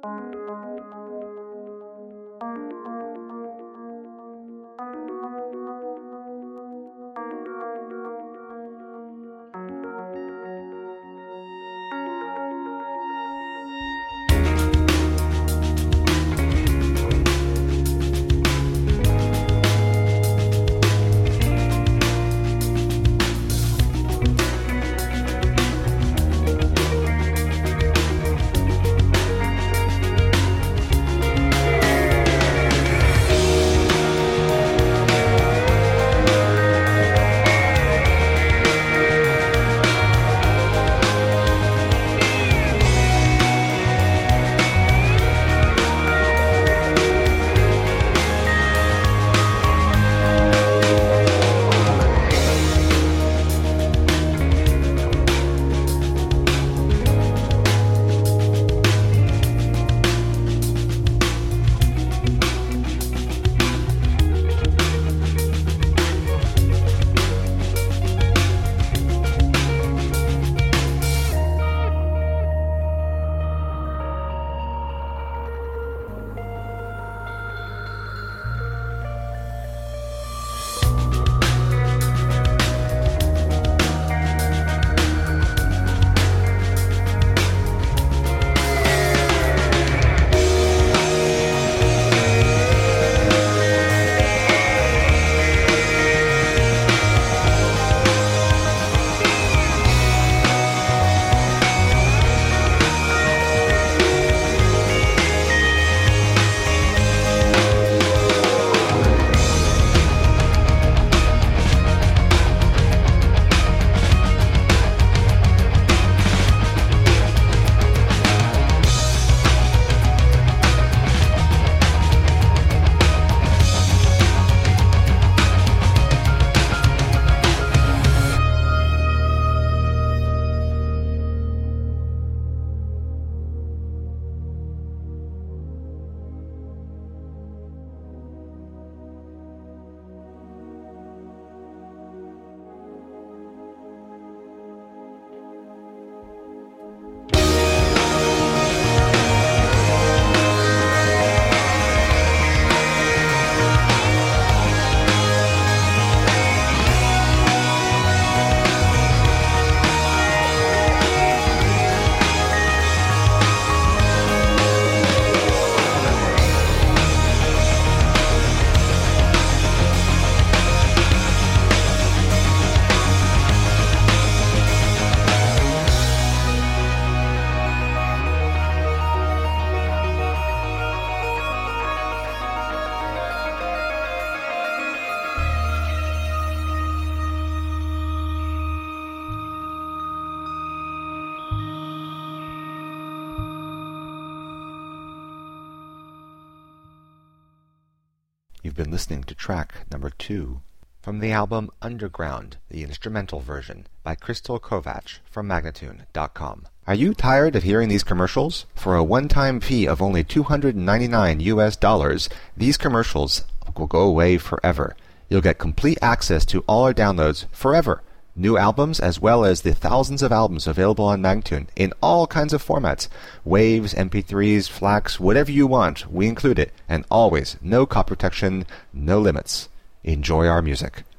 You've been listening to track number 2 from the album Underground, the instrumental version, by Crystal Kovacs from Magnatune.com. Are you tired of hearing these commercials? For a one-time fee of only $299, these commercials will go away forever. You'll get complete access to all our downloads forever. New albums as well as the thousands of albums available on Magnatune in all kinds of formats. Waves, MP3s, FLACs, whatever you want, we include it. And always, no copy protection, no limits. Enjoy our music.